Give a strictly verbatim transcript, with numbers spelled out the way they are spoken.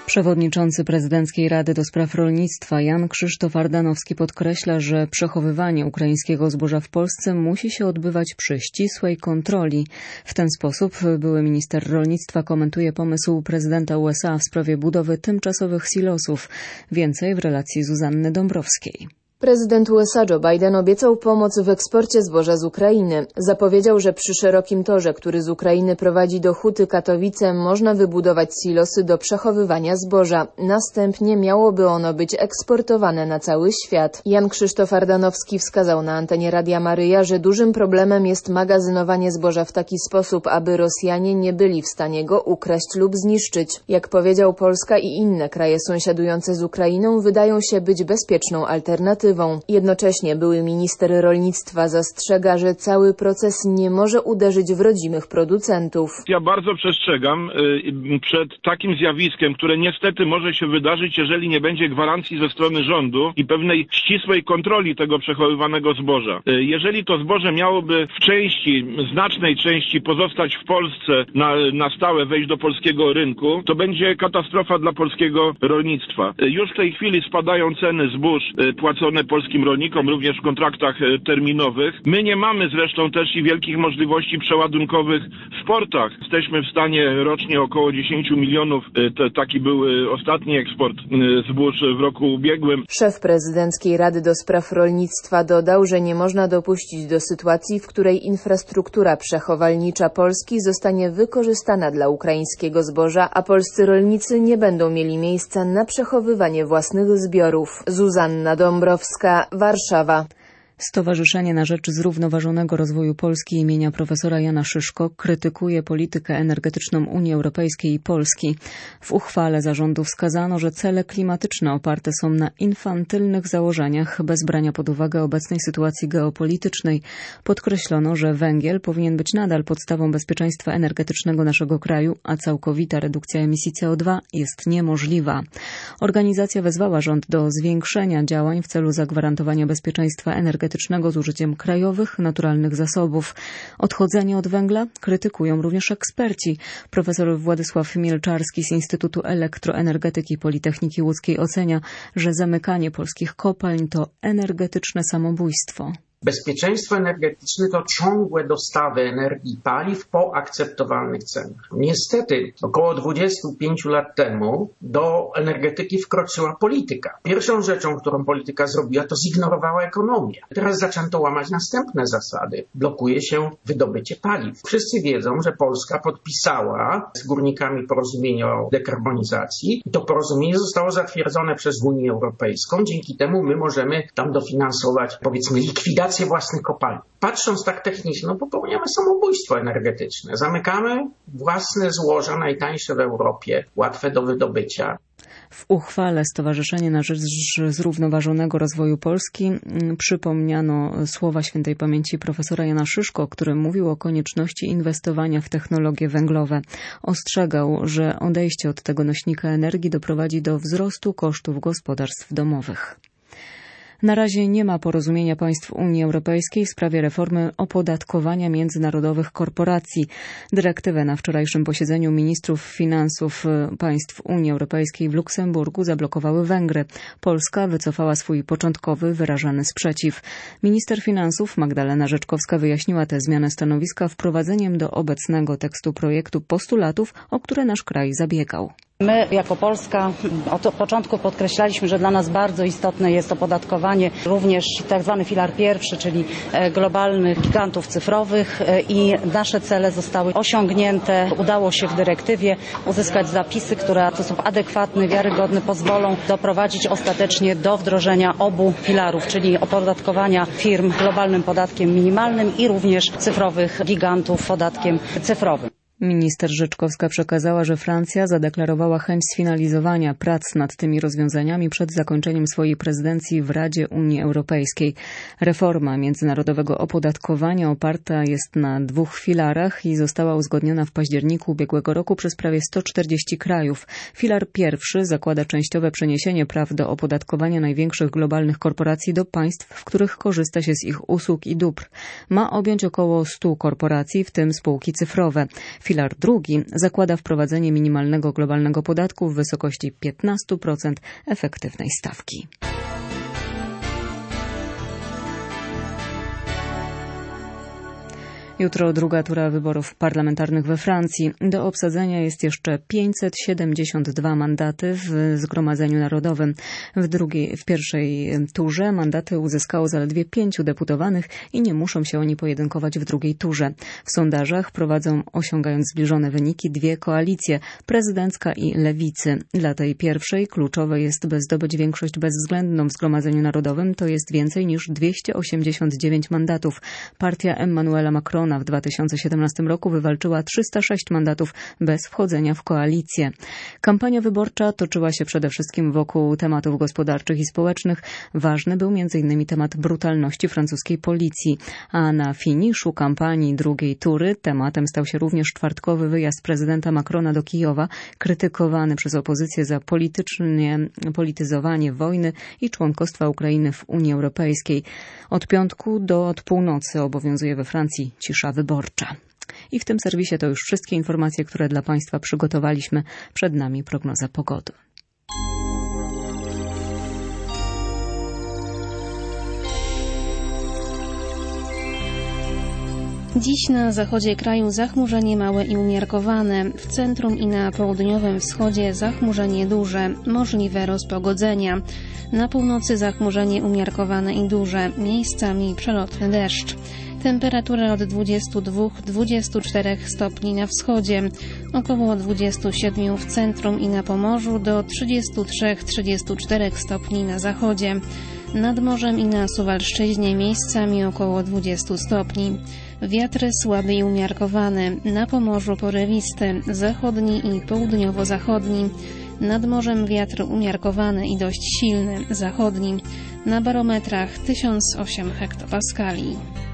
Przewodniczący Prezydenckiej Rady do Spraw Rolnictwa Jan Krzysztof Ardanowski podkreśla, że przechowywanie ukraińskiego zboża w Polsce musi się odbywać przy ścisłej kontroli. W ten sposób były minister rolnictwa komentuje pomysł prezydenta U S A w sprawie budowy tymczasowych silosów. Więcej w relacji Zuzanny Dąbrowskiej. Prezydent U S A Joe Biden obiecał pomoc w eksporcie zboża z Ukrainy. Zapowiedział, że przy szerokim torze, który z Ukrainy prowadzi do Huty Katowice, można wybudować silosy do przechowywania zboża. Następnie miałoby ono być eksportowane na cały świat. Jan Krzysztof Ardanowski wskazał na antenie Radia Maryja, że dużym problemem jest magazynowanie zboża w taki sposób, aby Rosjanie nie byli w stanie go ukraść lub zniszczyć. Jak powiedział, Polska i inne kraje sąsiadujące z Ukrainą wydają się być bezpieczną alternatywą. Jednocześnie były minister rolnictwa zastrzega, że cały proces nie może uderzyć w rodzimych producentów. Ja bardzo przestrzegam przed takim zjawiskiem, które niestety może się wydarzyć, jeżeli nie będzie gwarancji ze strony rządu i pewnej ścisłej kontroli tego przechowywanego zboża. Jeżeli to zboże miałoby w części, znacznej części pozostać w Polsce na, na stałe, wejść do polskiego rynku, to będzie katastrofa dla polskiego rolnictwa. Już w tej chwili spadają ceny zbóż płacone polskim rolnikom, również w kontraktach terminowych. My nie mamy zresztą też i wielkich możliwości przeładunkowych w portach. Jesteśmy w stanie rocznie około dziesięć milionów, to taki był ostatni eksport zbóż w roku ubiegłym. Szef Prezydenckiej Rady do Spraw Rolnictwa dodał, że nie można dopuścić do sytuacji, w której infrastruktura przechowalnicza Polski zostanie wykorzystana dla ukraińskiego zboża, a polscy rolnicy nie będą mieli miejsca na przechowywanie własnych zbiorów. Zuzanna Dąbrowska, Warszawa. Stowarzyszenie na rzecz Zrównoważonego Rozwoju Polski imienia profesora Jana Szyszko krytykuje politykę energetyczną Unii Europejskiej i Polski. W uchwale zarządu wskazano, że cele klimatyczne oparte są na infantylnych założeniach bez brania pod uwagę obecnej sytuacji geopolitycznej. Podkreślono, że węgiel powinien być nadal podstawą bezpieczeństwa energetycznego naszego kraju, a całkowita redukcja emisji C O dwa jest niemożliwa. Organizacja wezwała rząd do zwiększenia działań w celu zagwarantowania bezpieczeństwa energetycznego z użyciem krajowych, naturalnych zasobów. Odchodzenie od węgla krytykują również eksperci. Profesor Władysław Mielczarski z Instytutu Elektroenergetyki Politechniki Łódzkiej ocenia, że zamykanie polskich kopalń to energetyczne samobójstwo. Bezpieczeństwo energetyczne to ciągłe dostawy energii i paliw po akceptowalnych cenach. Niestety, około dwudziestu pięciu lat temu do energetyki wkroczyła polityka. Pierwszą rzeczą, którą polityka zrobiła, to zignorowała ekonomię. Teraz zaczęto łamać następne zasady. Blokuje się wydobycie paliw. Wszyscy wiedzą, że Polska podpisała z górnikami porozumienie o dekarbonizacji i to porozumienie zostało zatwierdzone przez Unię Europejską. Dzięki temu my możemy tam dofinansować, powiedzmy, likwidację własnych kopalni. Patrząc tak technicznie, no popełniamy samobójstwo energetyczne. Zamykamy własne złoża, najtańsze w Europie, łatwe do wydobycia. W uchwale Stowarzyszenie na rzecz Zrównoważonego Rozwoju Polski przypomniano słowa świętej pamięci profesora Jana Szyszko, który mówił o konieczności inwestowania w technologie węglowe. Ostrzegał, że odejście od tego nośnika energii doprowadzi do wzrostu kosztów gospodarstw domowych. Na razie nie ma porozumienia państw Unii Europejskiej w sprawie reformy opodatkowania międzynarodowych korporacji. Dyrektywę na wczorajszym posiedzeniu ministrów finansów państw Unii Europejskiej w Luksemburgu zablokowały Węgry. Polska wycofała swój początkowy, wyrażany sprzeciw. Minister finansów Magdalena Rzeczkowska wyjaśniła tę zmianę stanowiska wprowadzeniem do obecnego tekstu projektu postulatów, o które nasz kraj zabiegał. My jako Polska od początku podkreślaliśmy, że dla nas bardzo istotne jest opodatkowanie również tak zwany filar pierwszy, czyli globalnych gigantów cyfrowych i nasze cele zostały osiągnięte. Udało się w dyrektywie uzyskać zapisy, które w sposób adekwatny, wiarygodny pozwolą doprowadzić ostatecznie do wdrożenia obu filarów, czyli opodatkowania firm globalnym podatkiem minimalnym i również cyfrowych gigantów podatkiem cyfrowym. Minister Rzeczkowska przekazała, że Francja zadeklarowała chęć sfinalizowania prac nad tymi rozwiązaniami przed zakończeniem swojej prezydencji w Radzie Unii Europejskiej. Reforma międzynarodowego opodatkowania oparta jest na dwóch filarach i została uzgodniona w październiku ubiegłego roku przez prawie sto czterdzieści krajów. Filar pierwszy zakłada częściowe przeniesienie praw do opodatkowania największych globalnych korporacji do państw, w których korzysta się z ich usług i dóbr. Ma objąć około stu korporacji, w tym spółki cyfrowe. Filar drugi zakłada wprowadzenie minimalnego globalnego podatku w wysokości piętnaście procent efektywnej stawki. Jutro druga tura wyborów parlamentarnych we Francji. Do obsadzenia jest jeszcze pięćset siedemdziesiąt dwa mandaty w Zgromadzeniu Narodowym. W drugiej, w pierwszej turze mandaty uzyskało zaledwie pięciu deputowanych i nie muszą się oni pojedynkować w drugiej turze. W sondażach prowadzą, osiągając zbliżone wyniki, dwie koalicje, prezydencka i lewicy. Dla tej pierwszej kluczowe jest, by zdobyć większość bezwzględną w Zgromadzeniu Narodowym, to jest więcej niż dwieście osiemdziesiąt dziewięć mandatów. Partia Emmanuela Macrona w dwa tysiące siedemnastym roku wywalczyła trzysta sześć mandatów bez wchodzenia w koalicję. Kampania wyborcza toczyła się przede wszystkim wokół tematów gospodarczych i społecznych. Ważny był między innymi temat brutalności francuskiej policji. A na finiszu kampanii drugiej tury tematem stał się również czwartkowy wyjazd prezydenta Macrona do Kijowa, krytykowany przez opozycję za politycznie polityzowanie wojny i członkostwa Ukrainy w Unii Europejskiej. Od piątku do od północy obowiązuje we Francji cisza wyborcza. I w tym serwisie to już wszystkie informacje, które dla Państwa przygotowaliśmy. Przed nami prognoza pogody. Dziś na zachodzie kraju zachmurzenie małe i umiarkowane. W centrum i na południowym wschodzie zachmurzenie duże, możliwe rozpogodzenia. Na północy zachmurzenie umiarkowane i duże, miejscami przelotny deszcz. Temperatury od dwudziestu dwóch do dwudziestu czterech stopni na wschodzie, około dwudziestu siedmiu w centrum i na Pomorzu do trzydziestu trzech do trzydziestu czterech stopni na zachodzie. Nad morzem i na Suwalszczyźnie miejscami około dwudziestu stopni. Wiatr słaby i umiarkowany, na Pomorzu porywisty, zachodni i południowo-zachodni. Nad morzem wiatr umiarkowany i dość silny, zachodni. Na barometrach tysiąc osiem hektopaskali.